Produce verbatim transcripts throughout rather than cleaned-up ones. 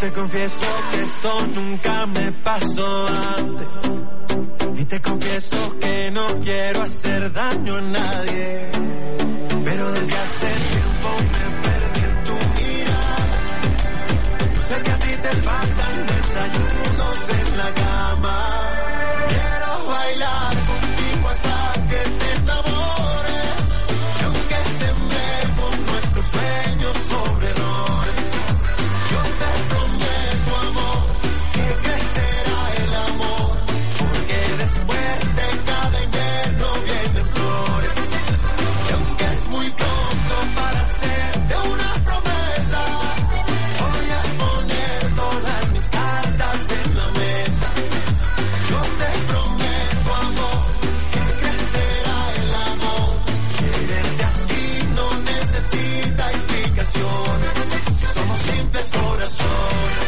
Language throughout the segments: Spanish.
te confieso que esto nunca me pasó antes. Y te confieso que no quiero hacer daño a nadie. Pero desde hace tiempo me perdí en tu mirada. Yo sé que a ti te faltan desayunos en la cama. Quiero bailar contigo hasta que te enamores. Y aunque sembremos nuestros sueños sobre errores, yo te prometo, amor, que crecerá el amor. Porque después de cada invierno vienen flores. Y aunque es muy pronto para hacerte una promesa, voy a poner todas mis cartas en la mesa. Yo te prometo, amor, que crecerá el amor. Quererte así no necesita explicaciones. Si somos simples corazones,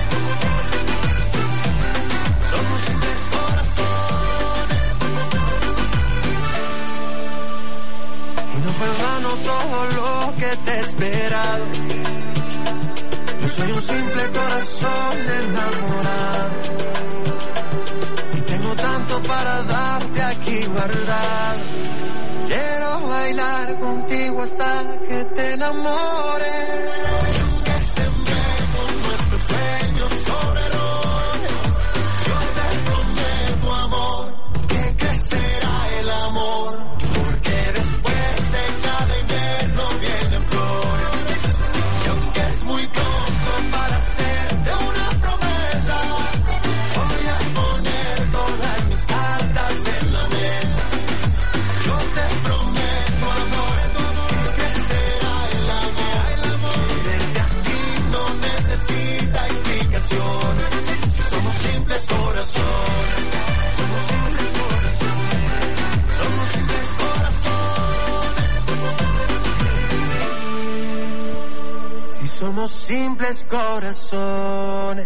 somos simples corazones. Y no fue en vano todo lo que te he esperado. Yo soy un simple corazón enamorado. Y tengo tanto para darte aquí guardado. Quiero bailar contigo hasta que te enamores. Y aunque sembremos nuestros sueños sobre errores, yo te prometo, amor, que crecerá el amor. Porque después de cada invierno vienen flores. Y aunque es muy pronto para hacerte una promesa, voy a poner todas mis cartas en la mesa. Yo te prometo, amor, que crecerá el amor. Quererte así no necesita explicaciones. Si somos simples corazones, somos simples corazones, somos simples corazones. Si somos simples corazones.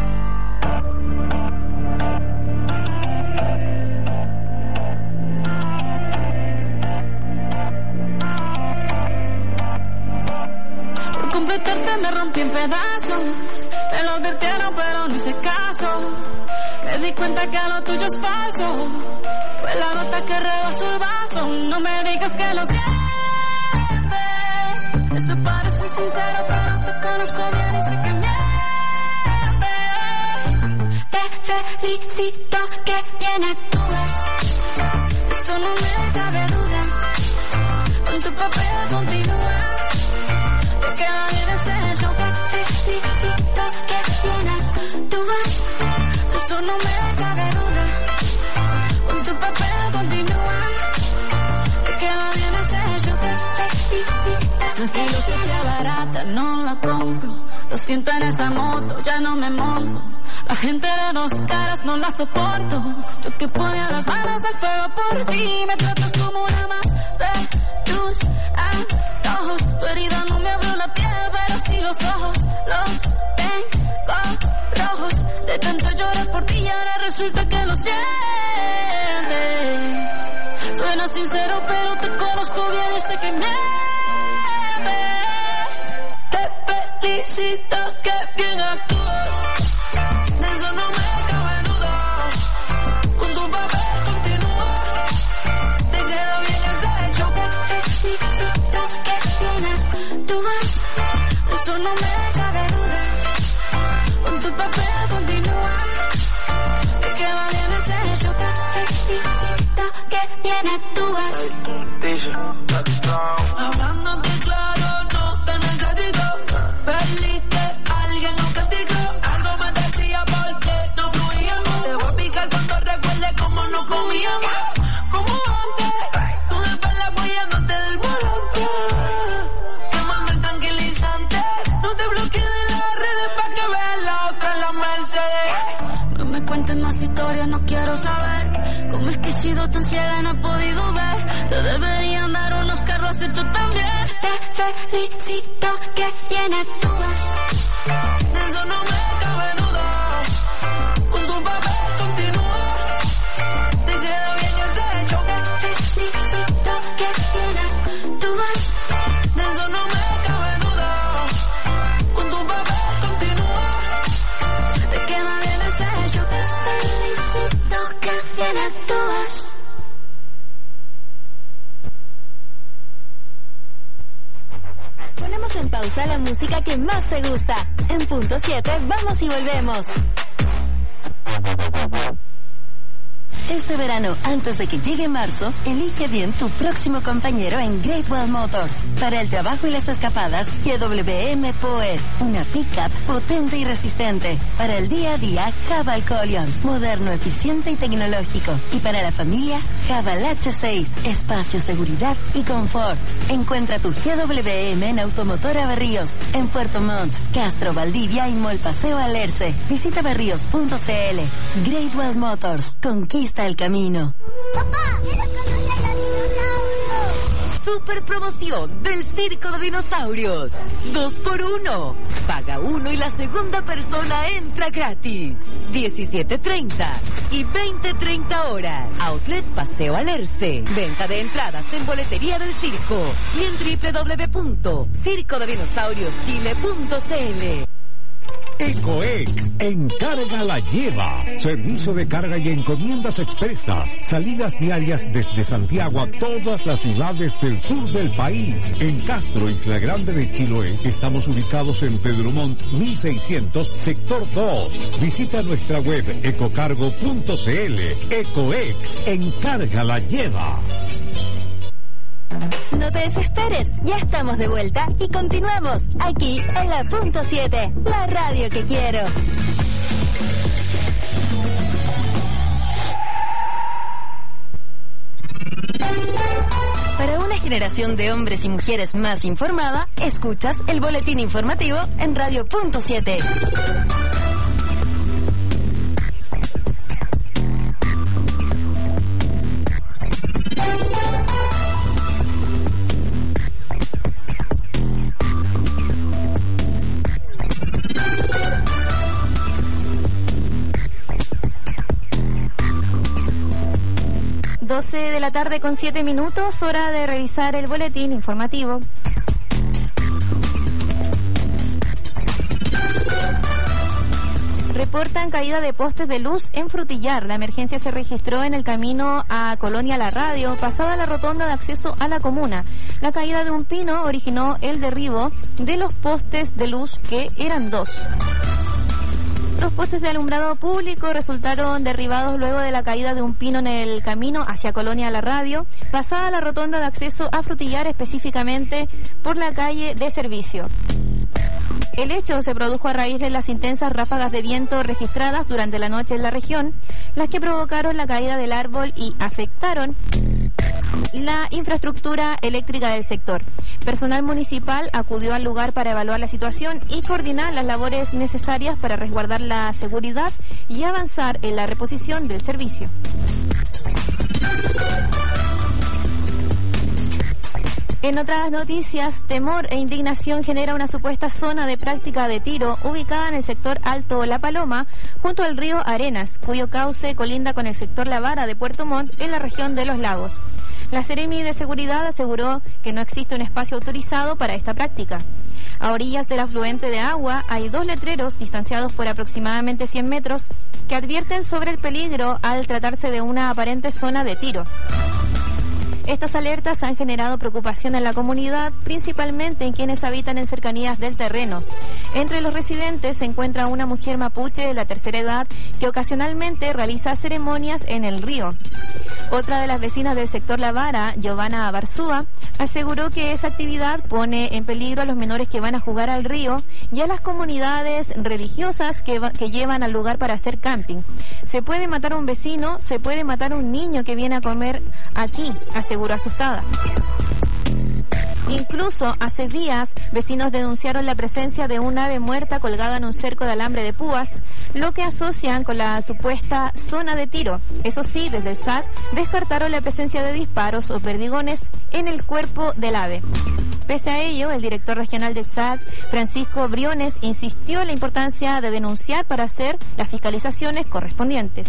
Por completarte me rompí en pedazos. Me lo advirtieron pero no hice caso. Me di cuenta que lo tuyo es falso. Fue la gota que rebasó el vaso. No me digas que lo sientes. Eso parece sincero pero te conozco bien y sé que mientes. Te felicito que bien actúas. Eso no me cabe duda. Con tu papel continúa. Te queda bien ese show. Te felicito que bien actúas. Eso no me cabe duda. Con tu papel continúa. Te queda bien ese show. Te felicito. Esa filosofía barata no la compro. Lo siento en esa moto, ya no me monto. La gente de dos caras no la soporto. Yo que ponía las manos al fuego por ti. Me tratas como una más de tus antojos. Tu herida no me abrió la piel, pero sí los ojos. Los tengo rojos. De tanto llorar por ti y ahora resulta que lo sientes. Suena sincero pero te conozco bien y sé que mientes. Te felicito que bien actúas. De eso no me cabe duda. Con tu papel continúa. Te queda bien ese hecho. Te felicito que bien actúas. De eso no me cabe duda. Con tu papel continúa. Te queda bien ese hecho. Te felicito que bien actúas. Hablándote claro, no te necesito. Perdiste a alguien, no castigo. Algo me decía porque no fluíamos. Te voy a picar cuando recuerde cómo nos comíamos. Como antes, tú de espalda apoyándote del volante. Quemando el tranquilizante. No te bloquees de las redes pa' que veas la otra en la Mercedes. No me cuentes más historias, no quiero saber. Cómo es que he sido tan ciega y no he podido ver. Te deberían dar unos carros hechos también. Te felicito que bien actúas. De eso no me cabe duda. Con tu papel continúa. Te queda bien ese hecho. Te felicito que bien actúas. De eso no me cabe duda. Con tu papel continúa. pausa la música que más te gusta. En punto siete, vamos y volvemos. Este verano, antes de que llegue marzo, elige bien tu próximo compañero en Great Wall Motors. Para el trabajo y las escapadas, G W M Poet, una pickup potente y resistente. Para el día a día, Haval Colion, moderno, eficiente y tecnológico. Y para la familia, Haval H seis, espacio, seguridad y confort. Encuentra tu G W M en Automotora Berríos, en Puerto Montt, Castro, Valdivia y Mall Paseo Alerce. Visita berríos punto c l. Great Wall Motors, conquista el camino. ¡Papá! ¡Quiero conocer a dinosaurios! Super promoción del Circo de Dinosaurios. Dos por uno. Paga uno y la segunda persona entra gratis. diecisiete treinta y veinte treinta horas. Outlet Paseo Alerce. Venta de entradas en boletería del circo y en doble u doble u doble u punto circo de dinosaurios chile punto c l. Ecoex, encarga la lleva. Servicio de carga y encomiendas expresas. Salidas diarias desde Santiago a todas las ciudades del sur del país. En Castro, Isla Grande de Chiloé, estamos ubicados en Pedro Montt mil seiscientos, sector dos. Visita nuestra web ecocargo punto c l. Ecoex, encarga la lleva. No te desesperes, ya estamos de vuelta y continuamos aquí en la punto siete, la radio que quiero. Para una generación de hombres y mujeres más informada, escuchas el boletín informativo en radio punto siete. doce de la tarde con siete minutos, hora de revisar el boletín informativo. Reportan caída de postes de luz en Frutillar. La emergencia se registró en el camino a Colonia La Radio, pasada la rotonda de acceso a la comuna. La caída de un pino originó el derribo de los postes de luz, que eran dos. Dos postes de alumbrado público resultaron derribados luego de la caída de un pino en el camino hacia Colonia La Radio, pasada la rotonda de acceso a Frutillar, específicamente por la calle de Servicio. El hecho se produjo a raíz de las intensas ráfagas de viento registradas durante la noche en la región, las que provocaron la caída del árbol y afectaron la infraestructura eléctrica del sector. Personal municipal acudió al lugar para evaluar la situación y coordinar las labores necesarias para resguardar la seguridad y avanzar en la reposición del servicio. En otras noticias, temor e indignación genera una supuesta zona de práctica de tiro ubicada en el sector Alto La Paloma, junto al río Arenas, cuyo cauce colinda con el sector La Vara de Puerto Montt, en la región de Los Lagos. La Seremi de Seguridad aseguró que no existe un espacio autorizado para esta práctica. A orillas del afluente de agua hay dos letreros distanciados por aproximadamente cien metros que advierten sobre el peligro al tratarse de una aparente zona de tiro. Estas alertas han generado preocupación en la comunidad, principalmente en quienes habitan en cercanías del terreno. Entre los residentes se encuentra una mujer mapuche de la tercera edad que ocasionalmente realiza ceremonias en el río. Otra de las vecinas del sector La Vara, Giovanna Barzúa, aseguró que esa actividad pone en peligro a los menores que van a jugar al río y a las comunidades religiosas que, va, que llevan al lugar para hacer camping. Se puede matar a un vecino, se puede matar a un niño que viene a comer aquí, aseguró asustada. Incluso hace días, vecinos denunciaron la presencia de un ave muerta colgada en un cerco de alambre de púas, lo que asocian con la supuesta zona de tiro. Eso sí, desde el S A C descartaron la presencia de disparos o perdigones en el cuerpo del ave. Pese a ello, el director regional del S A C, Francisco Briones, insistió en la importancia de denunciar para hacer las fiscalizaciones correspondientes.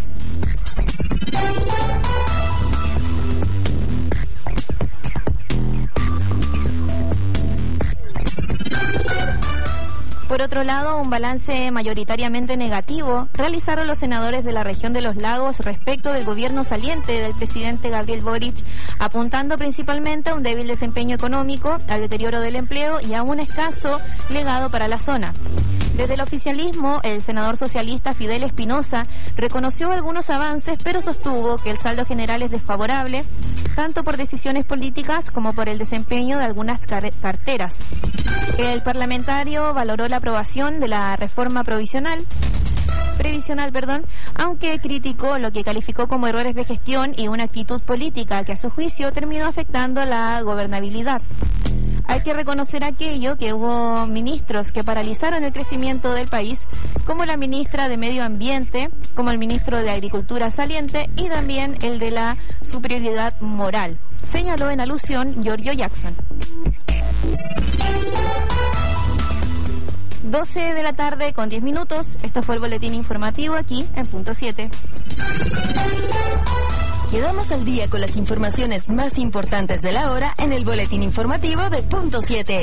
Por otro lado, un balance mayoritariamente negativo realizaron los senadores de la región de los lagos respecto del gobierno saliente del presidente Gabriel Boric, apuntando principalmente a un débil desempeño económico, al deterioro del empleo y a un escaso legado para la zona. Desde el oficialismo, el senador socialista Fidel Espinosa reconoció algunos avances, pero sostuvo que el saldo general es desfavorable, tanto por decisiones políticas como por el desempeño de algunas car- carteras. El parlamentario valoró la aprobación de la reforma provisional, previsional, perdón, aunque criticó lo que calificó como errores de gestión y una actitud política que a su juicio terminó afectando la gobernabilidad. Hay que reconocer aquello que hubo ministros que paralizaron el crecimiento del país, como la ministra de Medio Ambiente, como el ministro de Agricultura saliente y también el de la superioridad moral, señaló en alusión Giorgio Jackson. doce de la tarde con diez minutos. Esto fue el boletín informativo aquí en Punto siete. Quedamos al día con las informaciones más importantes de la hora en el boletín informativo de Punto siete.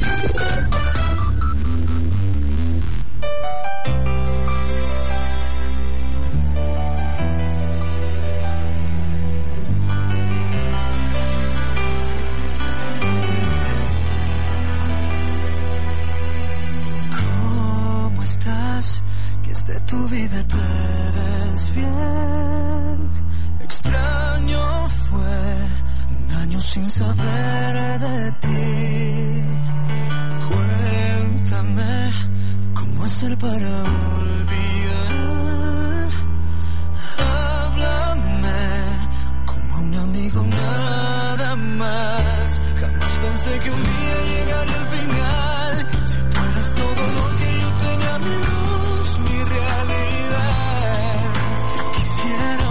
¿Cómo estás? ¿Qué es de tu vida? ¿Te ves bien? Extraño fue un año sin saber de ti. Cuéntame cómo hacer para olvidar. Háblame como a un amigo nada más. Jamás pensé que un día llegaría al final. Si tú eres todo lo que yo tenía, mi luz, mi realidad. Quisiera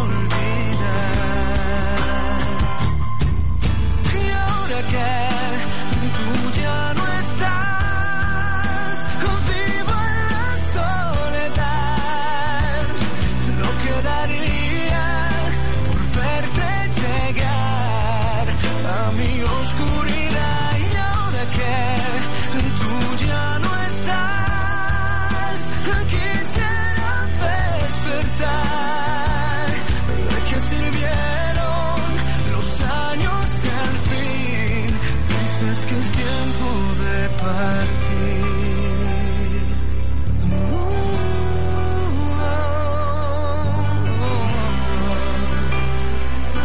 que tú ya no estás, vivo en la soledad. No quedaría por verte llegar a mi oscuridad. Y ahora que tú ya no estás, quisiera despertar. ¿De qué sirvieron los años y al fin dices que es tiempo de partir? Uh, oh, oh,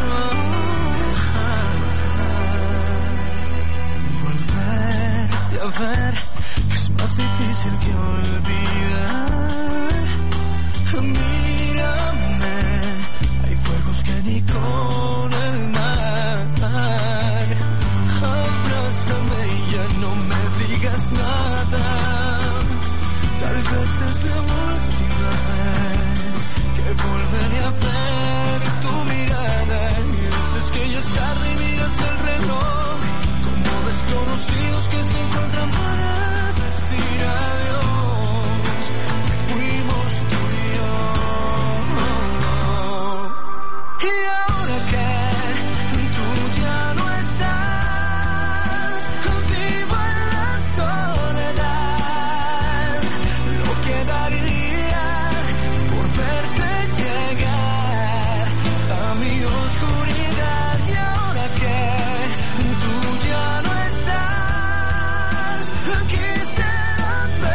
oh. Volverte a ver es más difícil que olvidar. Mírame, hay fuegos que ni con el mar. Abrázame y ya no me digas nada. Tal vez es la última vez que volveré a ver tu mirada. Y dices que ya es tarde y miras el reloj, como desconocidos que se encuentran para decir adiós. Y fuimos tú y yo. Y ahora que tú ya no estás, vivo en la soledad. No quedaría por verte llegar a mi oscuridad. Y ahora que tú ya no estás, quisiera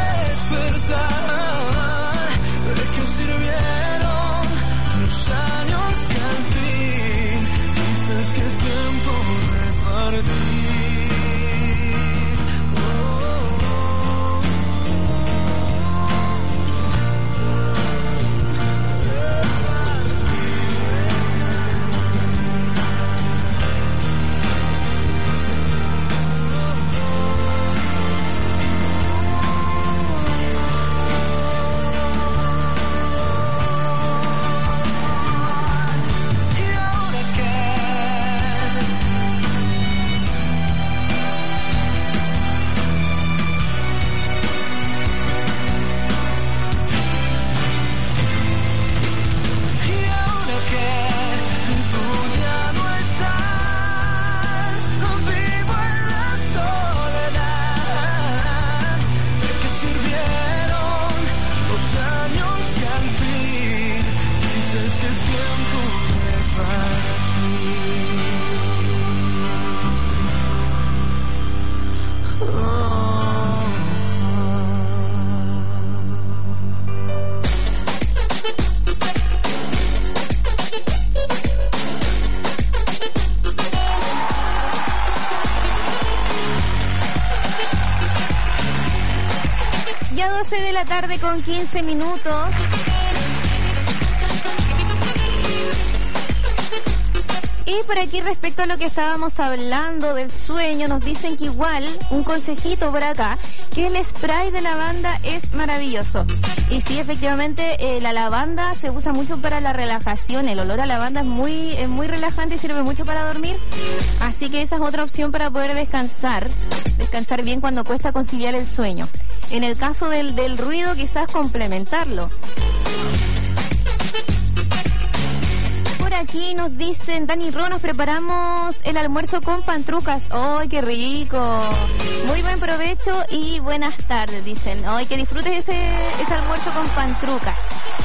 despertar. ¿De qué sirvieron los años y al fin dices que es tiempo de partir? Y ahora que doce de la tarde con quince minutos. Y por aquí, respecto a lo que estábamos hablando del sueño, nos dicen que igual, un consejito por acá, que el spray de lavanda es maravilloso. Y sí, efectivamente, eh, la lavanda se usa mucho para la relajación. El olor a lavanda es muy, es muy relajante y sirve mucho para dormir. Así que esa es otra opción para poder descansar. Descansar bien cuando cuesta conciliar el sueño. En el caso del, del ruido, quizás complementarlo. Por aquí nos dicen, Dani Ro, nos preparamos el almuerzo con pantrucas. ¡Ay, qué rico! Muy buen provecho y buenas tardes, dicen. ¡Ay, que disfrutes ese, ese almuerzo con pantrucas!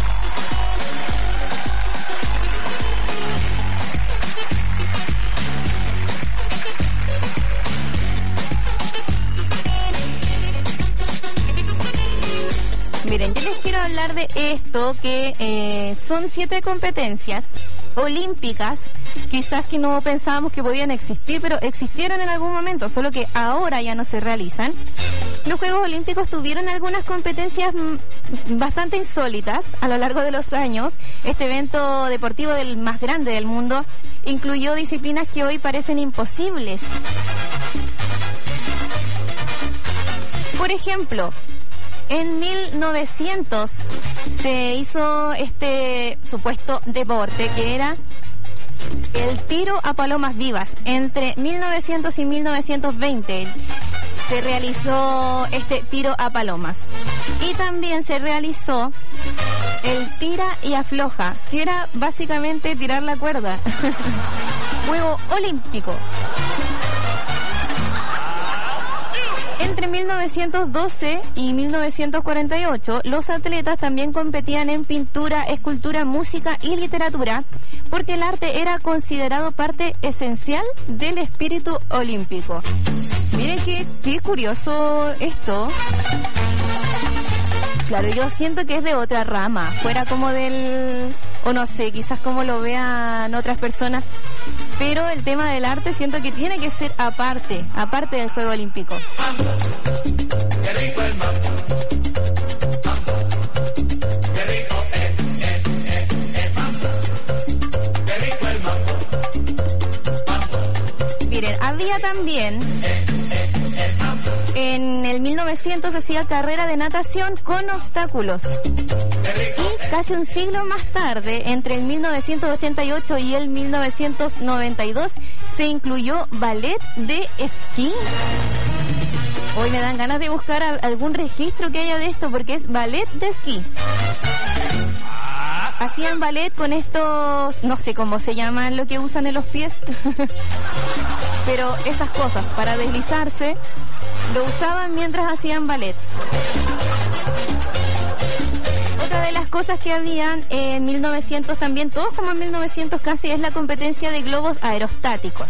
Miren, yo les quiero hablar de esto, que eh, son siete competencias olímpicas, quizás que no pensábamos que podían existir, pero existieron en algún momento, solo que ahora ya no se realizan. Los Juegos Olímpicos tuvieron algunas competencias bastante insólitas a lo largo de los años. Este evento deportivo del más grande del mundo incluyó disciplinas que hoy parecen imposibles. Por ejemplo, en mil novecientos se hizo este supuesto deporte que era el tiro a palomas vivas. Entre mil novecientos y mil novecientos veinte se realizó este tiro a palomas. Y también se realizó el tira y afloja, que era básicamente tirar la cuerda. Juego olímpico. Entre mil novecientos doce y mil novecientos cuarenta y ocho, los atletas también competían en pintura, escultura, música y literatura, porque el arte era considerado parte esencial del espíritu olímpico. Miren qué, qué curioso esto. Claro, yo siento que es de otra rama, fuera como del... o no sé, quizás como lo vean otras personas, pero el tema del arte siento que tiene que ser aparte, aparte del Juego Olímpico. Qué rico el mambo. Mambo. Qué rico, eh, eh, eh, eh, mambo. Qué rico el mambo. Mambo. Miren, había también... Eh, eh, eh, mambo. En el mil novecientos hacía carrera de natación con obstáculos. Y casi un siglo más tarde, entre el mil novecientos ochenta y ocho y el mil novecientos noventa y dos, se incluyó ballet de esquí. Hoy me dan ganas de buscar a, algún registro que haya de esto, porque es ballet de esquí. Hacían ballet con estos, no sé cómo se llaman lo que usan en los pies, pero esas cosas para deslizarse lo usaban mientras hacían ballet. Otra de las cosas que habían en mil novecientos también, todos como en mil novecientos casi, es la competencia de globos aerostáticos.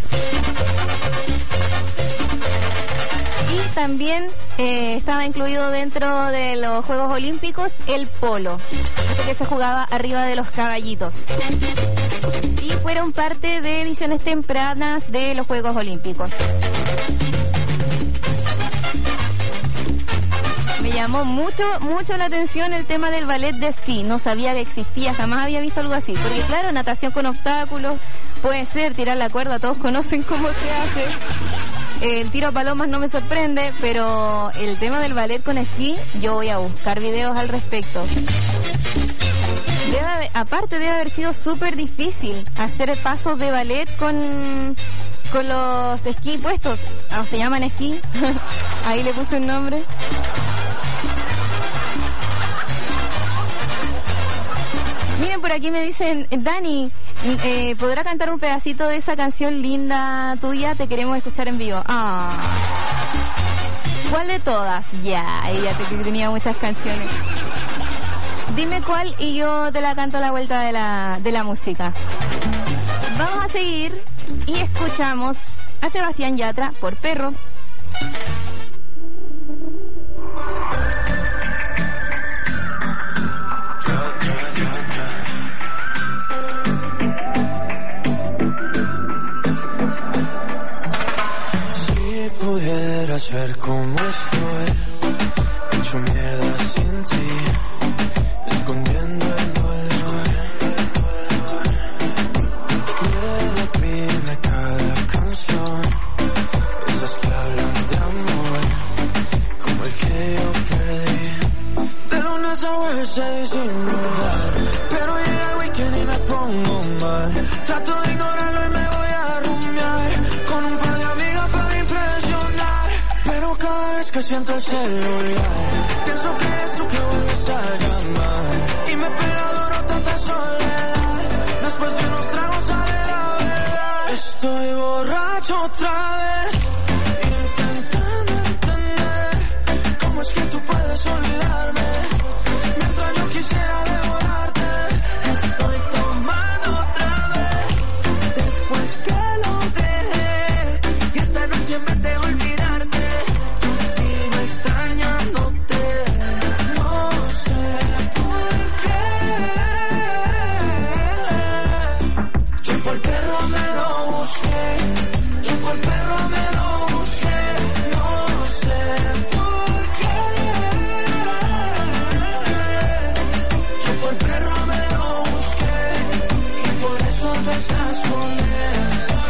Y también eh, estaba incluido dentro de los Juegos Olímpicos el polo, este que se jugaba arriba de los caballitos. Y fueron parte de ediciones tempranas de los Juegos Olímpicos. Me llamó mucho, mucho la atención el tema del ballet de esquí. No sabía que existía, jamás había visto algo así. Porque claro, natación con obstáculos, puede ser tirar la cuerda, todos conocen cómo se hace. El tiro a palomas no me sorprende, pero el tema del ballet con esquí, yo voy a buscar videos al respecto. Debe haber, aparte debe haber sido súper difícil hacer pasos de ballet con, con los esquí puestos. ¿O se llaman esquí? Ahí le puse un nombre. Miren, por aquí me dicen, Dani, eh, ¿podrá cantar un pedacito de esa canción linda tuya? Te queremos escuchar en vivo. Ah. ¿Cuál de todas? Ya, ella te tenía muchas canciones. Dime cuál y yo te la canto a la vuelta de la, de la música. Vamos a seguir y escuchamos a Sebastián Yatra por Perro. Si pudieras ver cómo estoy, hecho mierda sin vez que siento el celular, pienso que eres tú que vuelves a llamar. Y me pega duro tanta soledad. Después de unos tragos sale la verdad. Estoy borracho otra vez, intentando entender cómo es que tú puedes olvidarme mientras yo quisiera devorarte. Estoy tomando otra vez después que lo dejé, y esta noche en vez de olvidarte yo sigo extrañándote. No sé por qué. Yo por perro me lo busqué, yo por perro me lo busqué. No sé por qué. Yo por perro me lo busqué y por eso tú estás con él.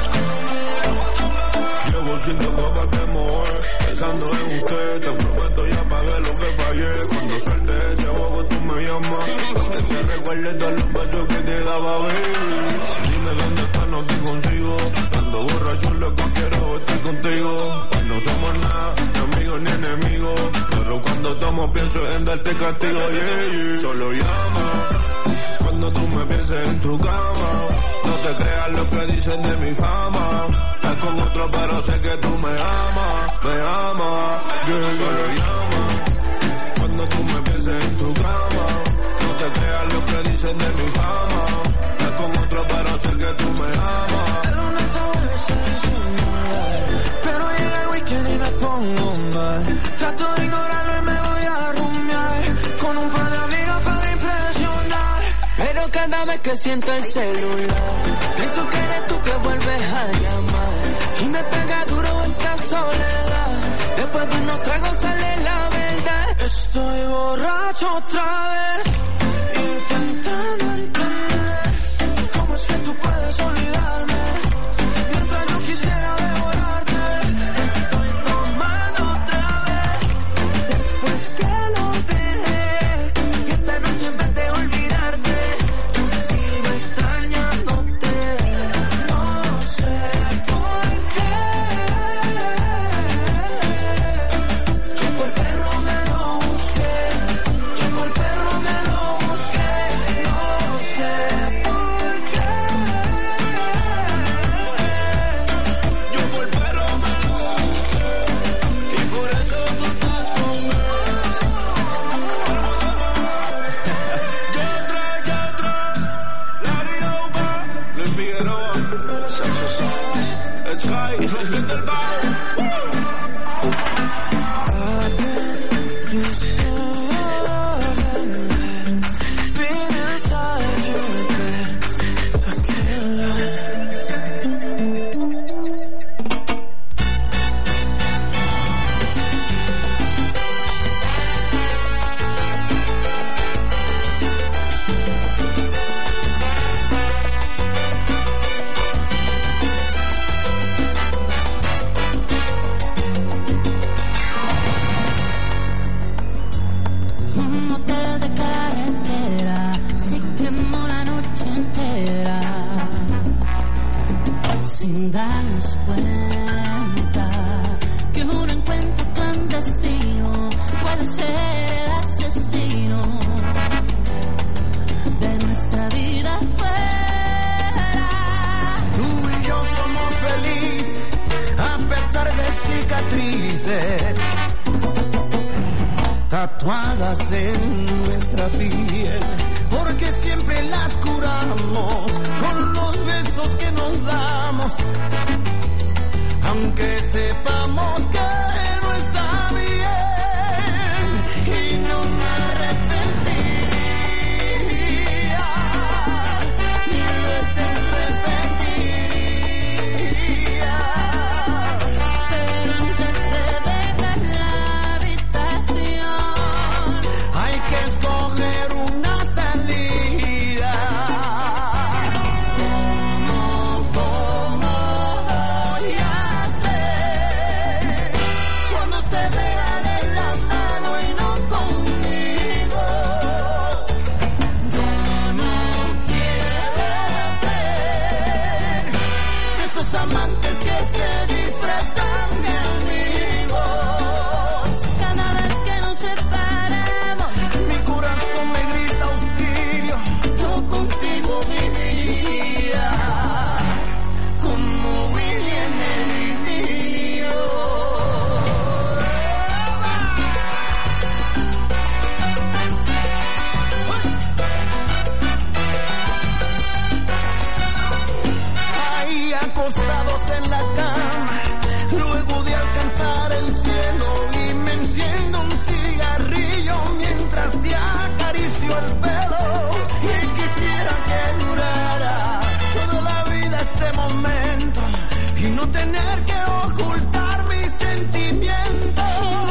Llevo cinco copas de mover, pensando en usted. Te prometo ya pagué lo que fallé. Cuando suelte ese juego tú me llamas, que te recuerdes todos los besos que te daba, baby. Dime dónde estás, no te consigo. Ando borracho, loco, quiero estar contigo. Cuando somos nada, ni amigos ni enemigos, pero cuando tomo pienso en darte castigo, yeah, yeah. Solo llama cuando tú me pienses en tu cama. No te creas lo que dicen de mi fama. Estás con otro pero sé que tú me amas, me amas, yeah. Solo llama cuando tú me pienses en tu cama. No te creas lo que dicen de mi fama. Estás con otro pero sé que tú me amas. Pero no sabes disimular, pero llega el weekend y me pongo mal. Trato de ignorarlo y me voy a rumiar con un par de amigas para impresionar. Pero cada vez que siento el celular, pienso que eres tú que vuelves a llamar. Y me pega duro esta soledad. Después de unos tragos sale la verdad. Estoy borracho otra vez, intentando entender cómo es que tú puedes olvidarme mientras yo quisiera devorarte. Estoy tomando otra vez después que lo dejé, y esta noche en vez de olvidarte yo sigo extrañándote. No sé por qué. Yo por perro me lo busqué, yo por perro me lo busqué. No sé por qué. Yo por perro me lo busqué y por eso tú estás conmigo. Yo tra, yo tra, la Rioba, Luis Figueroa, Sexo Sauce, Sky, desde el bajo. I've been missing loving, being inside your bed. I can't lie. Un motel de carretera se quemó la noche entera sin darnos cuenta que un encuentro clandestino puede ser el asesino de nuestra vida fuera. Tú y yo somos felices a pesar de cicatrices tatuadas en nuestra piel, porque siempre las curamos con los besos que nos damos, aunque sepamos que no está bien. Y no me arrepentiría, mil veces repetiría, Pero antes de dejar la habitación, hay que escoger una salida. ¿Cómo, cómo voy a hacer cuando te vea de la mano y no conmigo? Yo no quiero ser de esos amantes que se disfrazan de amigos. enredados en la cama, luego de alcanzar el cielo, y me enciendo un cigarrillo mientras te acaricio el pelo, y quisiera que durara toda la vida este momento y no tener que ocultar mis sentimientos.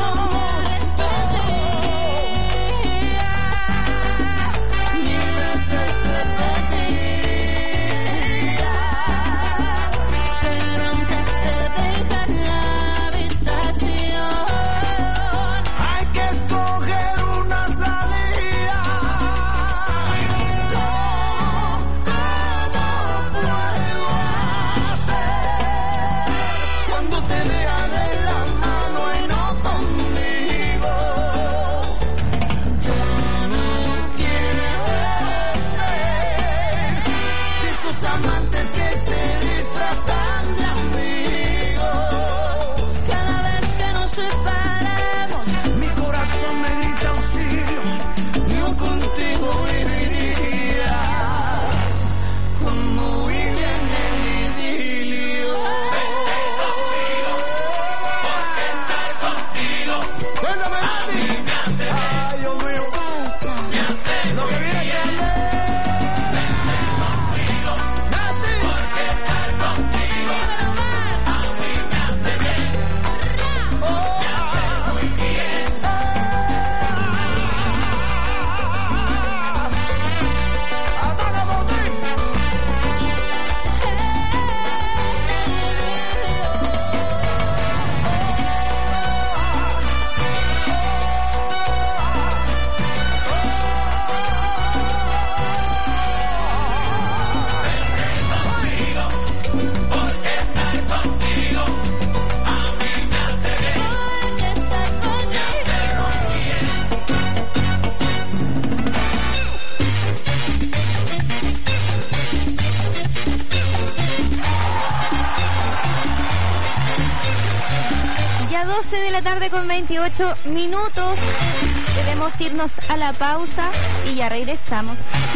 Con veintiocho minutos, debemos irnos a la pausa y ya regresamos.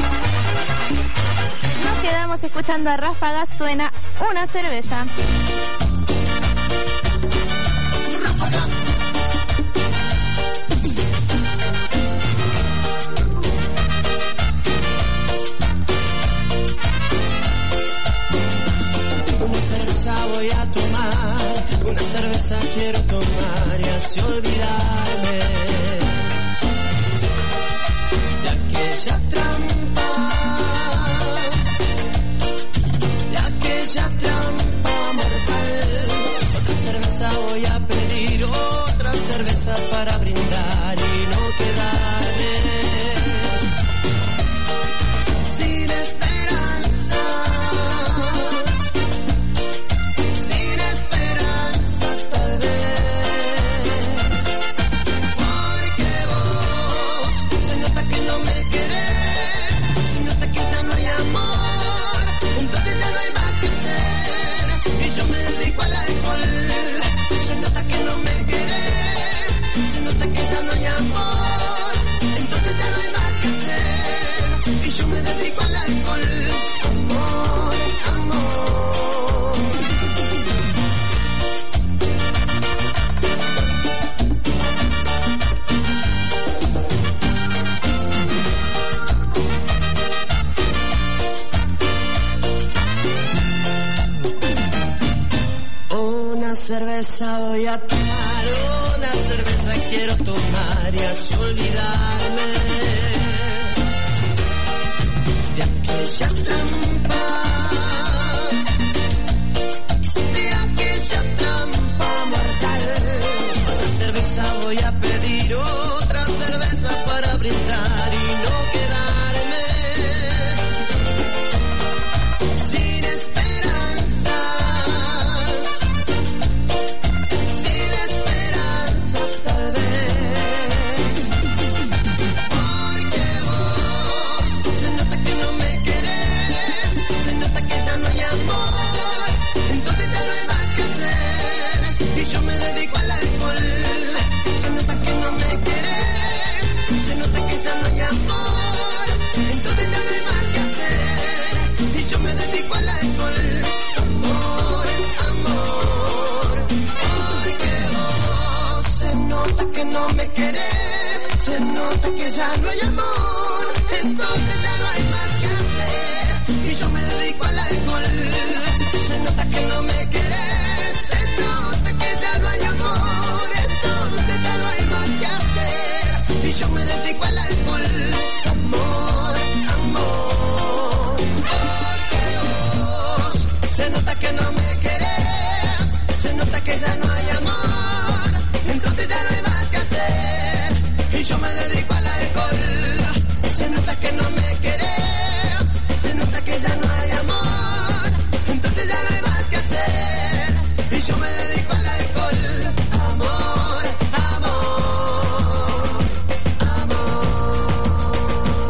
Nos quedamos escuchando a Ráfagas, suena Una Cerveza. Una cerveza voy a tomar, una cerveza quiero tomar y así olvidarme de aquella trampa, de aquella trampa mortal. Otra cerveza voy a pedir, otra cerveza para brindar y no quedarme sin esperanzas. Cerveza voy a tomar, una cerveza quiero tomar y así olvidarme de aquella trampa, de aquella trampa mortal. Otra cerveza voy a pedir, otra cerveza para brindar y no quedarme sin esperanza. Se nota no me querés, se nota que ya no hay amor, entonces ya no hay más que hacer y yo me dedico al alcohol. Se nota que no me querés, se nota que ya no hay amor, entonces ya no hay más que hacer y yo me dedico al alcohol. Amor, amor, porque vos se nota que no me querés, se nota que ya no hay amor, entonces ya no hay más que hacer y yo me dedico al alcohol. Se nota que no me querés, se nota que ya no hay amor, entonces ya no hay más que hacer y yo me dedico al alcohol. Amor, amor, amor.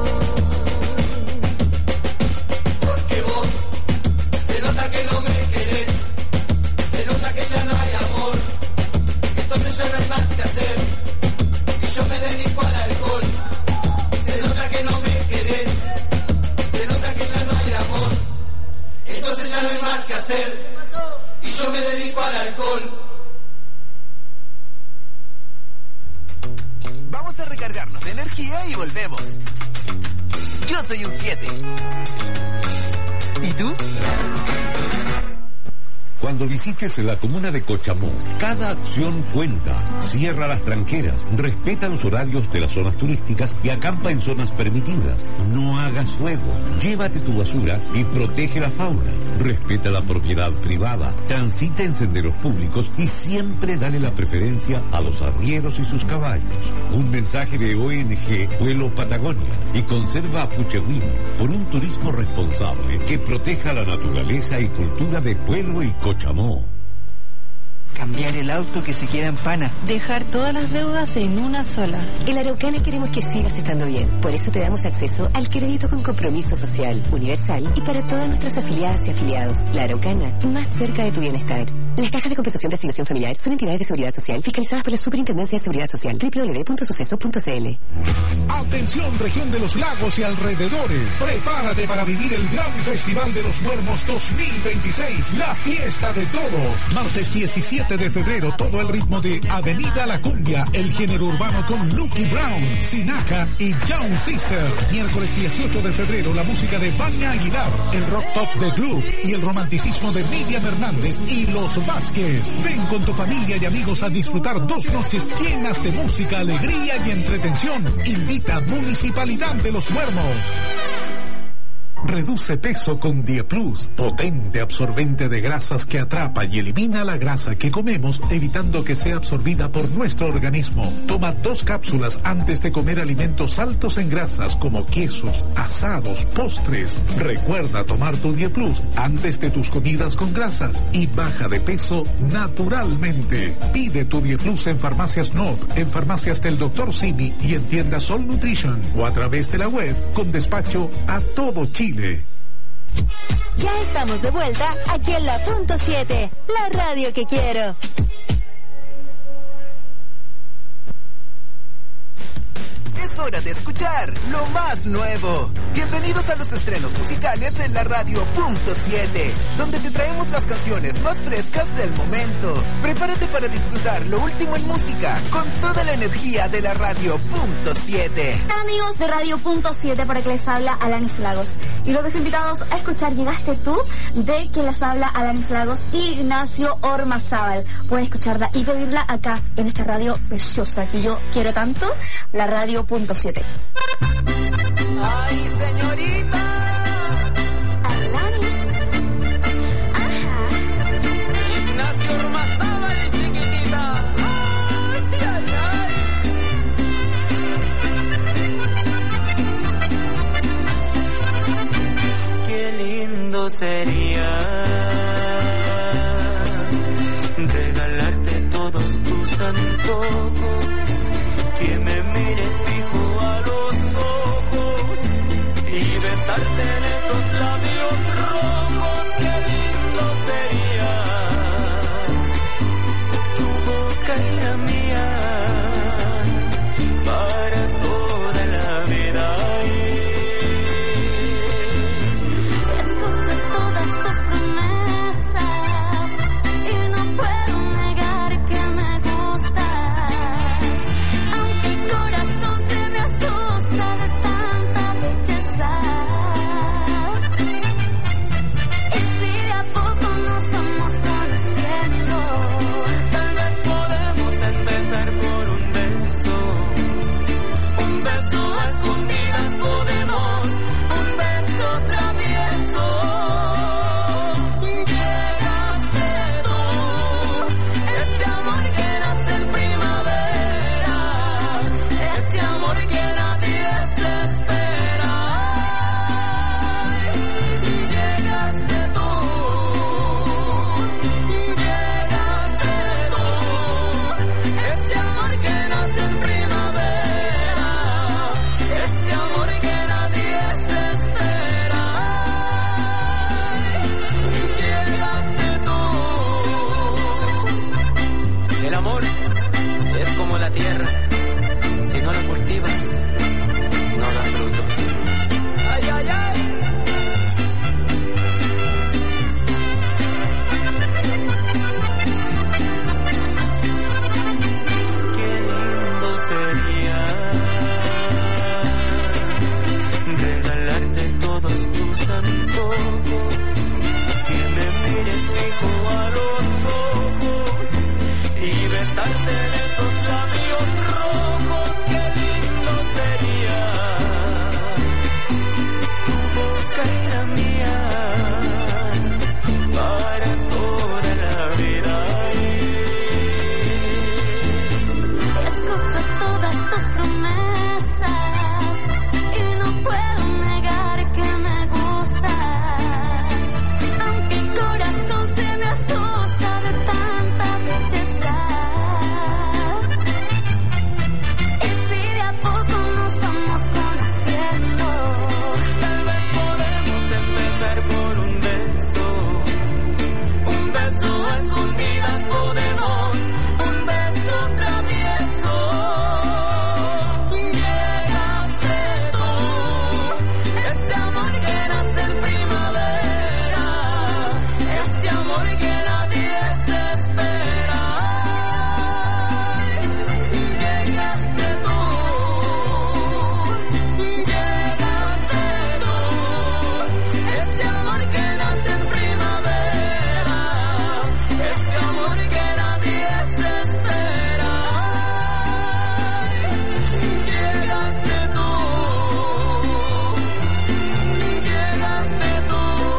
Porque vos se nota que no me querés, se nota que ya no hay amor, entonces ya no hay más que hacer y yo me dedico al alcohol. Se nota que no me querés, se nota que ya no hay amor, entonces ya no hay más que hacer y yo me dedico al alcohol. Vamos a recargarnos de energía y volvemos. Yo soy un siete. ¿Y tú? Cuando visites la comuna de Cochamó, cada acción cuenta. Cierra las tranqueras, respeta los horarios de las zonas turísticas y acampa en zonas permitidas. No hagas fuego, llévate tu basura y protege la fauna. Respeta la propiedad privada, transita en senderos públicos y siempre dale la preferencia a los arrieros y sus caballos. Un mensaje de O N G Pueblo Patagonia y Conserva Puchehuín por un turismo responsable que proteja la naturaleza y cultura de Pueblo y Cochamó. Cochamó. Cambiar el auto que se queda en pana. Dejar todas las deudas en una sola. En la Araucana queremos que sigas estando bien. Por eso te damos acceso al crédito con compromiso social, universal y para todas nuestras afiliadas y afiliados. La Araucana, más cerca de tu bienestar. Las cajas de compensación de asignación familiar son entidades de seguridad social fiscalizadas por la Superintendencia de Seguridad Social. doble u doble u doble u punto suceso punto c l. Atención, región de los lagos y alrededores. Prepárate para vivir el gran Festival de los Muermos dos mil veintiséis. La fiesta de todos. Martes diecisiete de febrero, todo el ritmo de Avenida La Cumbia, el género urbano con Lucky Brown, Sinaca y Young Sister. Miércoles dieciocho de febrero, la música de Vania Aguilar, el rock pop de Groove y el romanticismo de Miriam Hernández y Los Vázquez. Ven con tu familia y amigos a disfrutar dos noches llenas de música, alegría y entretención. Invita Municipalidad de los Muermos. Reduce peso con Dieplus, potente absorbente de grasas que atrapa y elimina la grasa que comemos, evitando que sea absorbida por nuestro organismo. Toma dos cápsulas antes de comer alimentos altos en grasas como quesos, asados, postres. Recuerda tomar tu Dieplus antes de tus comidas con grasas y baja de peso naturalmente. Pide tu Dieplus en Farmacias Nob, en Farmacias del doctor Simi y en tiendas Sol Nutrition o a través de la web con despacho a todo Chile. Ya estamos de vuelta aquí en la punto siete, la radio que quiero. Es hora de escuchar lo más nuevo. Bienvenidos a los estrenos musicales en la radio punto siete, donde te traemos las canciones más frescas del momento. Prepárate para disfrutar lo último en música con toda la energía de la radio punto siete. Amigos de radio punto siete, para que les habla Alanis Lagos. Y los dejo invitados a escuchar Llegaste Tú, de quien les habla Alanis Lagos y Ignacio Ormazábal. Pueden escucharla y pedirla acá en esta radio preciosa que yo quiero tanto, la radio punto siete. Ay, señorita Alanis. Ajá. Ignacio Ormazábal, chiquitita. Ay, ay, ay. Qué lindo sería regalarte todos tus antojos, que me mires fijo a los ojos y besarte en esos labios rojos. Qué lindo sería tu boca y la mía para toda la vida. Escucho todas tus promesas y no puedo negar que me gustas. amor es como la tierra, si no la cultivas, no da frutos. ¡Ay, ay, ay! Qué lindo sería regalarte todos tus antojos, que me mires fijo a los ojos y besarte en esos labios rojos. Qué lindo sería tu boca y la mía para toda la vida. Escucho todas tus promesas y no puedo negar que me gustas, aunque el corazón se me asusta de tanta belleza. Y si de a poco nos vamos conociendo, Tal vez podemos empezar por un beso, un beso a escondidas podemos, un beso travieso. Llegaste tú, ese amor que nace en primavera, ese amor que nadie se espera. Llegaste tú, llegaste tú, ese amor que nace en primavera, ese amor que nadie se espera. Llegaste tú, llegaste tú.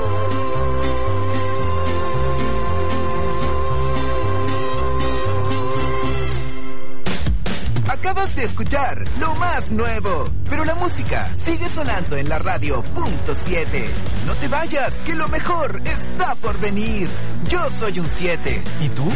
Acabas de escuchar lo más nuevo, pero la música sigue sonando en la radio punto siete. No te vayas, que lo mejor está por venir. Yo soy un siete. ¿Y tú?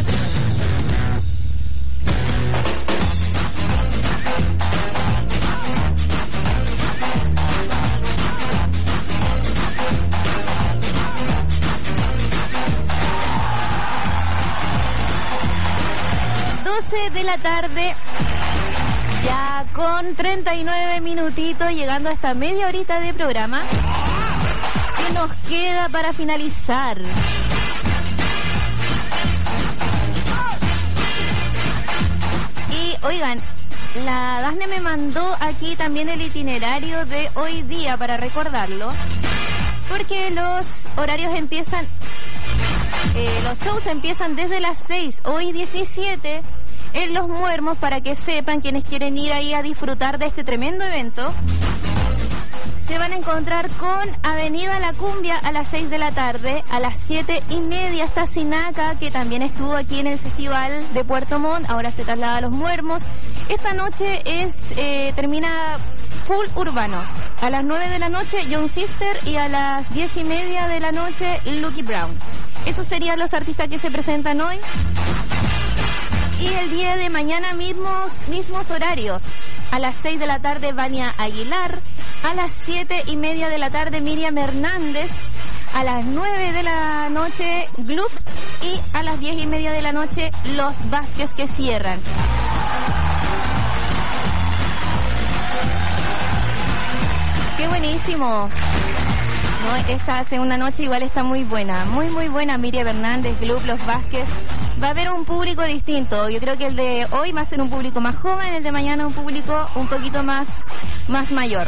doce de la tarde, ya con treinta y nueve minutitos, llegando a esta media horita de programa que nos queda para finalizar. Y oigan, la Dafne me mandó aquí también el itinerario de hoy día para recordarlo, porque los horarios empiezan, eh, los shows empiezan desde las seis, hoy diecisiete, en Los Muermos, para que sepan quienes quieren ir ahí a disfrutar de este tremendo evento. Se van a encontrar con Avenida La Cumbia a las seis de la tarde, a las siete y media está Sinaca, que también estuvo aquí en el Festival de Puerto Montt, ahora se traslada a Los Muermos. Esta noche es eh, termina full urbano. A las nueve de la noche Young Sister y a las diez y media de la noche Lucky Brown. Esos serían los artistas que se presentan hoy. Y el día de mañana mismos, mismos horarios. A las seis de la tarde Vania Aguilar, a las siete y media de la tarde Miriam Hernández, a las nueve de la noche Gloop y a las diez y media de la noche Los Vázquez, que cierran. ¡Qué buenísimo! No, esta segunda noche igual está muy buena, muy muy buena. Miriam Hernández, Gloop, Los Vázquez. Va a haber un público distinto. Yo creo que el de hoy va a ser un público más joven, el de mañana un público un poquito más, más mayor.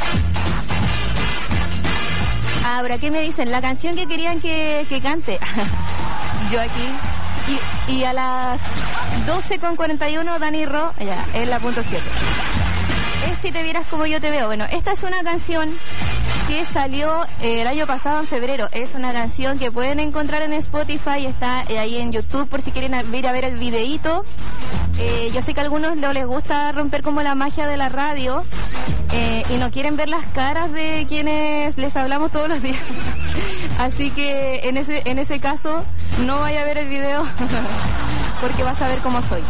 Ahora, ¿qué me dicen? La canción que querían que, que cante. Yo aquí. Y, y a las doce con cuarenta y uno, Dani Ro, ya, es la punto siete. Es Si te vieras como yo te veo. Bueno, esta es una canción que salió eh, el año pasado en febrero. Es una canción que pueden encontrar en Spotify, está eh, ahí en YouTube por si quieren ir a ver el videíto. Eh, yo sé que a algunos no les gusta romper como la magia de la radio eh, y no quieren ver las caras de quienes les hablamos todos los días. Así que en ese, en ese caso no vaya a ver el video porque vas a ver cómo soy.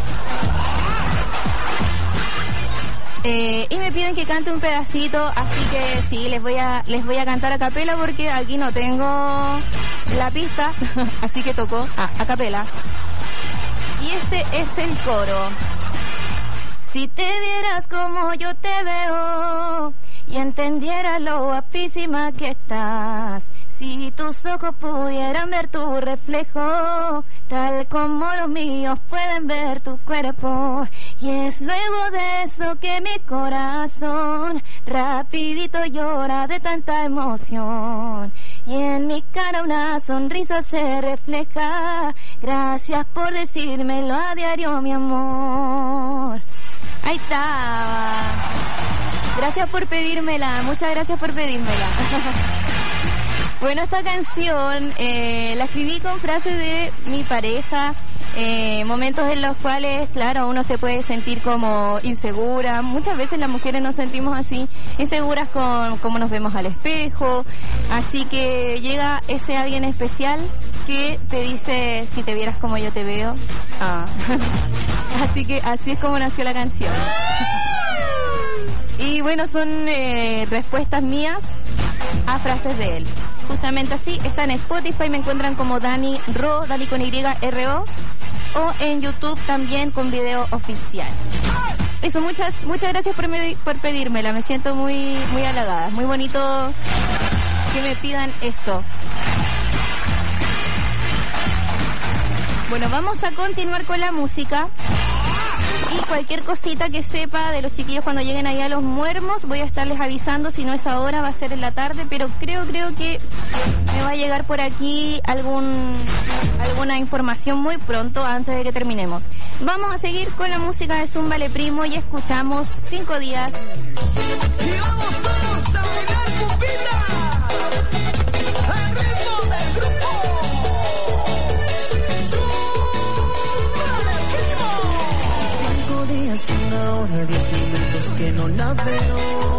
Eh, y me piden que cante un pedacito, así que sí, les voy a les voy a cantar a capela porque aquí no tengo la pista, así que tocó a, a capela. Y este es el coro. Si te vieras como yo te veo y entendieras lo guapísima que estás, si tus ojos pudieran ver tu reflejo, tal como los míos pueden ver tu cuerpo, y es luego de eso que mi corazón rapidito llora de tanta emoción, y en mi cara una sonrisa se refleja. Gracias por decírmelo a diario, mi amor. Ahí estaba. Gracias por pedírmela, muchas gracias por pedírmela. Bueno, esta canción eh, la escribí con frases de mi pareja, eh, momentos en los cuales, claro, uno se puede sentir como insegura. Muchas veces las mujeres nos sentimos así, inseguras con cómo nos vemos al espejo. Así que llega ese alguien especial que te dice, si te vieras como yo te veo. Ah. Así que así es como nació la canción. Y bueno, son eh, respuestas mías a frases de él. Justamente así, está en Spotify, me encuentran como Dani Ro, Dani con Y R O, o en YouTube también con video oficial. Eso, muchas muchas gracias por, me, por pedírmela, me siento muy muy halagada, muy bonito que me pidan esto. Bueno, vamos a continuar con la música. Y cualquier cosita que sepa de los chiquillos cuando lleguen ahí a Los Muermos, voy a estarles avisando. Si no es ahora, va a ser en la tarde, pero creo creo que me va a llegar por aquí algún alguna información muy pronto, antes de que terminemos. Vamos a seguir con la música de Zúmbale Primo y escuchamos Cinco Días. Y vamos todos a bailar cumbita al ritmo del grupo. Una hora, diez minutos que no la veo.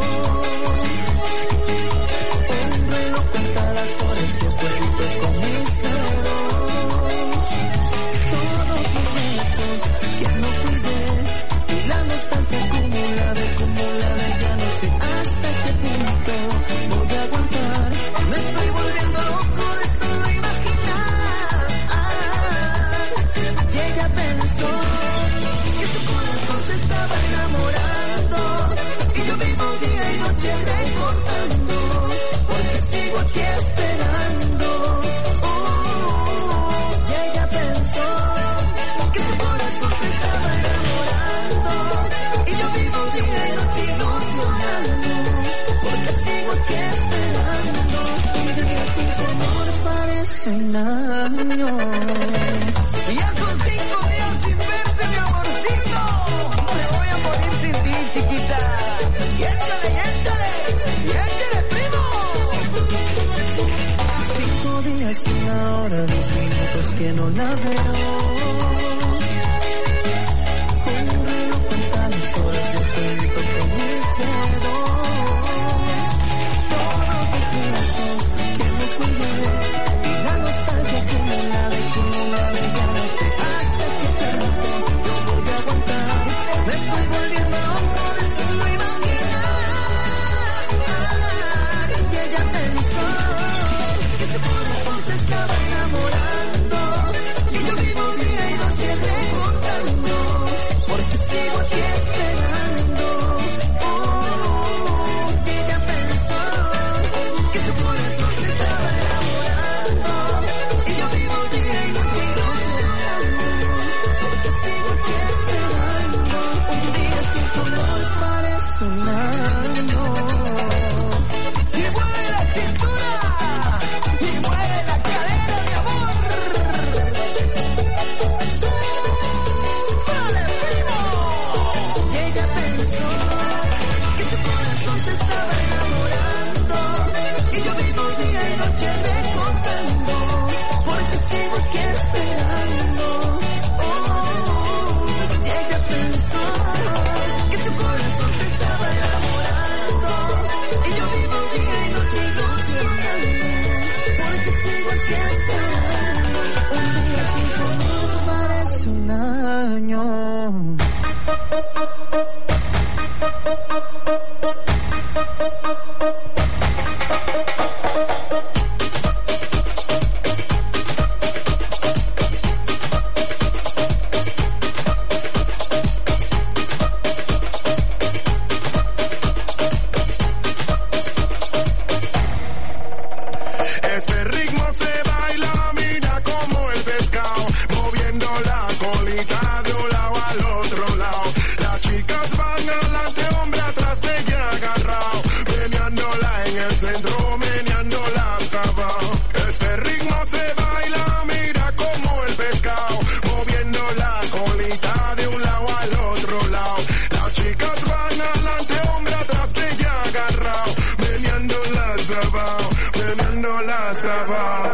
Un reloj cuenta las horas, yo cuento con mis dedos. Todos los besos que no cuidé, y la nostalgia acumulada, acumulada, ya no sé hasta qué punto voy a aguantar. Me estoy volviendo loco de solo imaginar. Y ella pensó que su corazón se estaba enamorando, y yo vivo día y noche recordando, porque sigo aquí esperando. Oh, y ella pensó que su corazón se estaba enamorando, y yo vivo día y noche ilusionando, porque sigo aquí esperando. Un día sin su amor parece un año, y ya son cinco días sin verte, mi amorcito. Me voy a morir sin ti, chiquita. Y échale, y échale, y échale, primo. Cinco días y una hora, diez minutos que no la veo. Un reloj cuenta las horas, yo cuento con mis dedos. Todos los besos que no cuidé, y la nostalgia acumulada, acumulada. colita de un lado al otro lado. Las chicas van adelante, hombre atrás de ella agarrado, meneándola en el centro, meneándola hasta abajo. Este ritmo se baila, mira como el pescado, moviendo la colita de un lado al otro lado. Las chicas van adelante, hombre atrás de ella agarrado, meneándola hasta abajo, meneándola hasta abajo.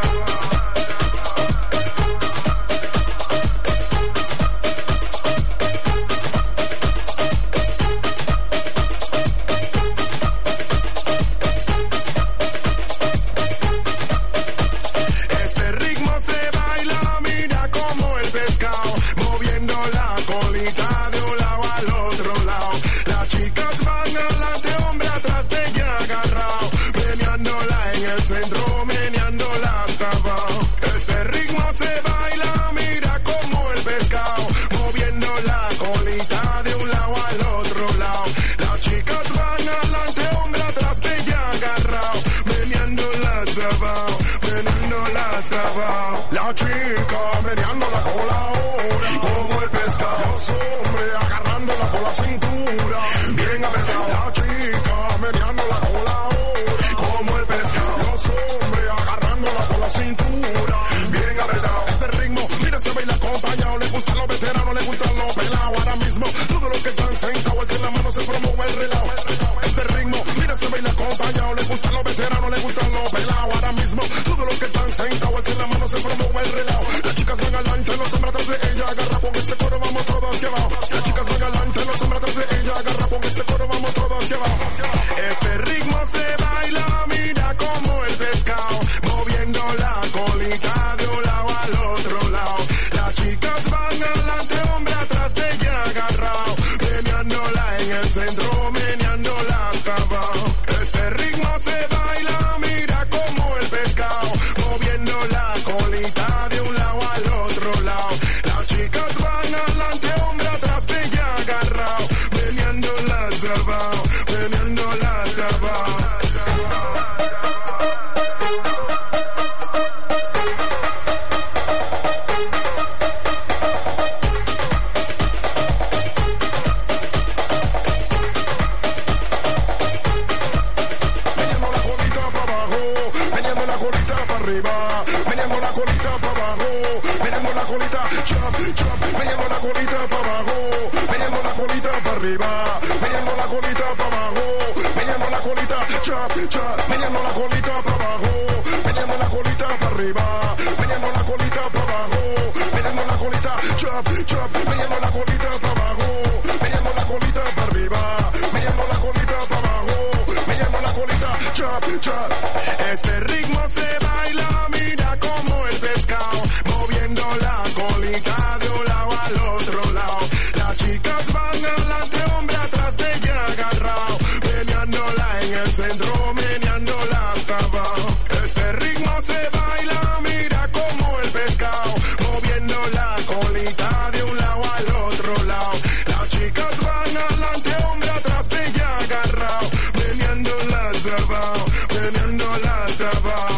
La chica meneando la cola ahora, como el pescado. Los hombres agarrándola por la cintura, bien apretado. La chica meneando la cola ahora, como el pescado. Los hombres agarrándola por la cintura, bien apretado. Este ritmo, mira, se baila acompañado. Le gustan los veteranos, le gustan los pelados. Ahora mismo, todos los que están sentados, en la mano se promueve el relajo. Este ritmo, mira, se baila acompañado. Le gustan los veteranos, le gustan los pelados. Ahora mismo, todos los que están sentados, en la mano se promueve el relajo. Las chicas van adelante, los hombres atrás de ella, agarra con este coro, vamos todos hacia abajo. Las chicas van adelante, los hombres atrás de ella, agarra con este coro, vamos todos hacia abajo. Este ritmo se baila, mira como el pescado, moviendo la colita de un lado al otro lado. Las chicas van adelante, hombre atrás de ella, agarrado, meneándola en el centro, meneándola hasta abajo. Este ritmo se baila, mira como el pescado, moviendo la colita de un lado al otro lado. Las chicas van adelante, hombre atrás de ella agarrado, meneándola hasta abajo, meneándola hasta abajo. Meneando la colita para abajo, meneando la colita, chop, chop, meneando la colita para abajo, meneando la colita para arriba, meneando la colita para abajo, meneando la colita, chop, chop, meneando la colita para abajo, meneando la colita para arriba, meneando la colita para abajo, meneando la colita, chop, chop, meneando la colita para abajo, meneando la colita para arriba, meneando la colita para abajo, meneando la colita, chop, chop. Este ritmo se baila, mira como el pescado, moviendo la colita de un lado al otro lado. Las chicas van adelante, hombre atrás de ella agarrado, meneándola en el centro, meneándola hasta abajo. Este ritmo se baila, mira como el pescado, moviendo la colita de un lado al otro lado. Las chicas van adelante, hombre atrás de ella agarrado, meneándola hasta abajo, meneándola hasta abajo.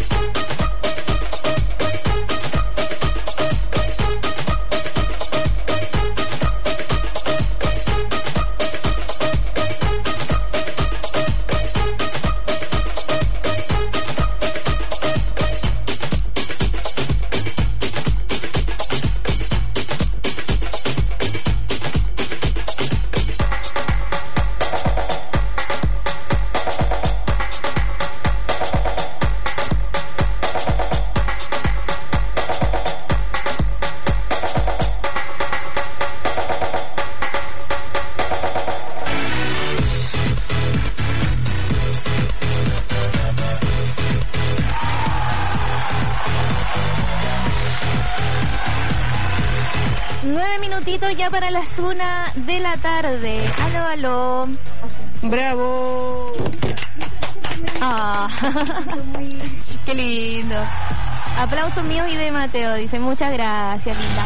Ya para las una de la tarde. Aló, aló. Bravo. Ah, qué lindo. Aplausos míos y de Mateo. Dice, muchas gracias, linda.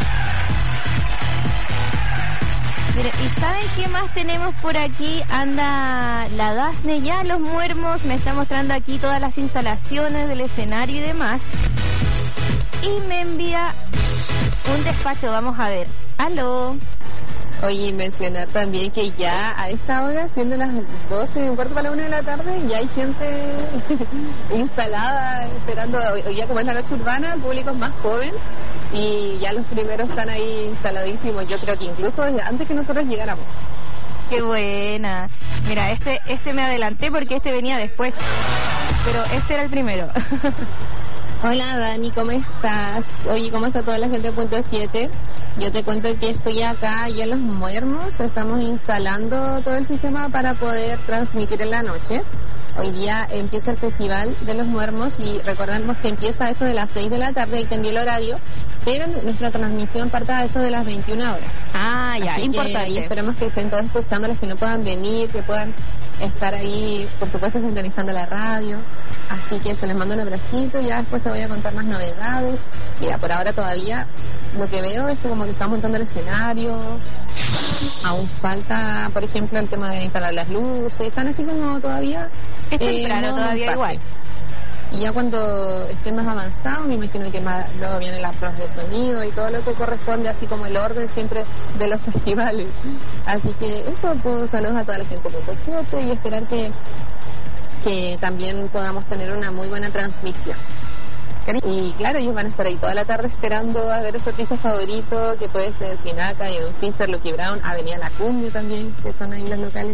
Mire, ¿y saben qué más tenemos por aquí? Anda la Dasne ya, los muermos. Me está mostrando aquí todas las instalaciones del escenario y demás. Y me envía Un despacho, vamos a ver. Aló. Oye, mencionar también que ya a esta hora, siendo las doce, un cuarto para la una de la tarde, ya hay gente instalada, esperando. Hoy ya como es la noche urbana, el público es más joven y ya los primeros están ahí instaladísimos. Yo creo que incluso desde antes que nosotros llegáramos. Qué buena. Mira, este, este me adelanté porque este venía después, pero este era el primero. Hola Dani, ¿cómo estás? Oye, ¿cómo está toda la gente de Punto siete? Yo te cuento que estoy acá y en Los Muermos, estamos instalando todo el sistema para poder transmitir en la noche. Hoy día empieza el Festival de Los Muermos y recordemos que empieza a eso de las seis de la tarde y te envío el horario, pero nuestra transmisión parte a eso de las veintiuna horas. Ah, ya, así importante. Y esperemos que estén todos escuchando, los que no puedan venir, que puedan estar ahí, por supuesto, sintonizando la radio. Así que se les mando un abracito, ya después te voy a contar más novedades. Mira, por ahora todavía lo que veo es que como que están montando el escenario, aún falta, por ejemplo, el tema de instalar las luces, están así como todavía... Es temprano, eh, todavía parte. Igual. Y ya cuando estén más avanzados, me imagino que más, luego vienen las pruebas de sonido y todo lo que corresponde, así como el orden siempre de los festivales. Así que eso, pues saludos a toda la gente de Punto siete y esperar que, que también podamos tener una muy buena transmisión. Y claro, ellos van a estar ahí toda la tarde esperando a ver a su artista favorito, que puede ser Sinaka y un Sister, Lucky Brown, Avenida La Cumbia también, que son ahí los locales.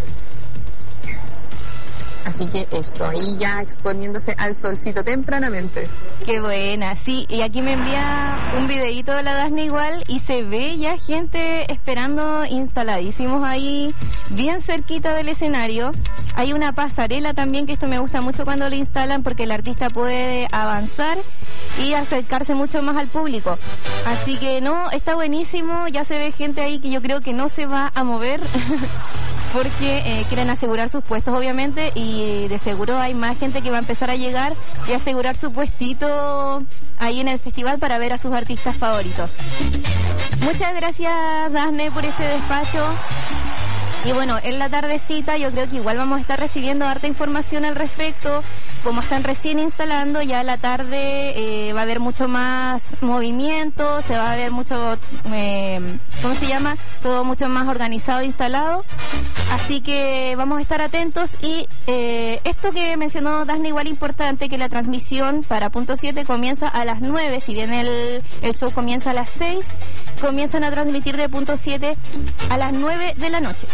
Así que eso, ahí ya exponiéndose al solcito tempranamente. Qué buena, sí, y aquí me envía un videíto de la Dasna igual y se ve ya gente esperando instaladísimos ahí, bien cerquita del escenario. Hay una pasarela también, que esto me gusta mucho cuando lo instalan porque el artista puede avanzar y acercarse mucho más al público. Así que no, está buenísimo, ya se ve gente ahí que yo creo que no se va a mover porque eh, quieren asegurar sus puestos obviamente, y de seguro hay más gente que va a empezar a llegar y asegurar su puestito ahí en el festival para ver a sus artistas favoritos. Muchas gracias, Dasne, por ese despacho. Y bueno, en la tardecita yo creo que igual vamos a estar recibiendo harta información al respecto. Como están recién instalando, ya a la tarde eh, va a haber mucho más movimiento, se va a ver mucho, eh, ¿cómo se llama? Todo mucho más organizado e instalado. Así que vamos a estar atentos. Y eh, esto que mencionó Dasna, igual importante, que la transmisión para Punto siete comienza a las nueve, si bien el, el show comienza a las seis, comienzan a transmitir de Punto siete a las nueve de la noche.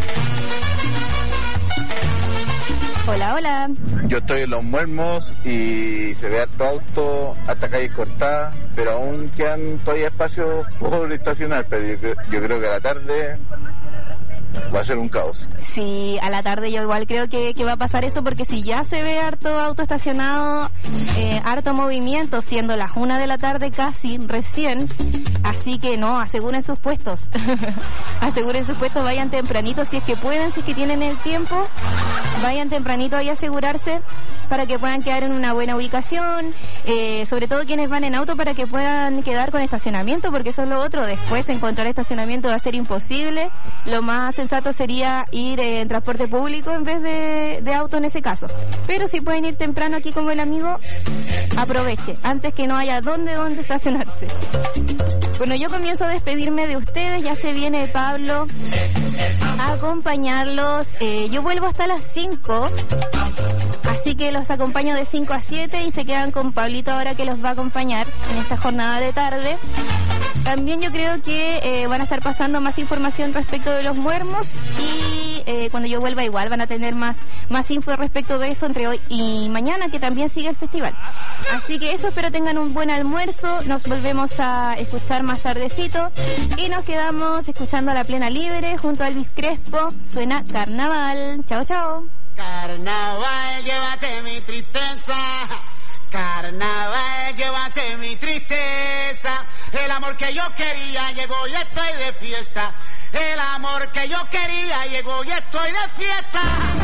Hola, hola. Yo estoy en Los Muermos y se ve harto auto hasta calle cortada, pero aún quedan todavía espacios por estacionar, pero yo, yo creo que a la tarde va a ser un caos. Sí, a la tarde yo igual creo que, que va a pasar eso, porque si ya se ve harto auto estacionado, eh, harto movimiento, siendo las una de la tarde casi recién, así que no, aseguren sus puestos. Aseguren sus puestos, vayan tempranito si es que pueden, si es que tienen el tiempo, vayan tempranito ahí a asegurarse para que puedan quedar en una buena ubicación, eh, sobre todo quienes van en auto, para que puedan quedar con estacionamiento, porque eso es lo otro, después encontrar estacionamiento va a ser imposible. Lo más sensato sería ir en transporte público en vez de, de auto en ese caso, pero si pueden ir temprano aquí como el amigo, aproveche, antes que no haya dónde, dónde estacionarse. Bueno, yo comienzo a despedirme de ustedes, ya se viene Pablo a acompañarlos, eh, yo vuelvo hasta las cinco, así que los acompaño de cinco a siete y se quedan con Pablito ahora, que los va a acompañar en esta jornada de tarde. También yo creo que eh, van a estar pasando más información respecto de Los Muermos y eh, cuando yo vuelva igual van a tener más, más info respecto de eso entre hoy y mañana, que también sigue el festival. Así que eso, espero tengan un buen almuerzo, nos volvemos a escuchar más tardecito y nos quedamos escuchando a La Plena Libre junto a Elvis Crespo. Suena Carnaval. Chao, chao. Carnaval, llévate mi tristeza. Carnaval, llévate mi tristeza. El amor que yo quería llegó y estoy de fiesta. El amor que yo quería llegó y estoy de fiesta.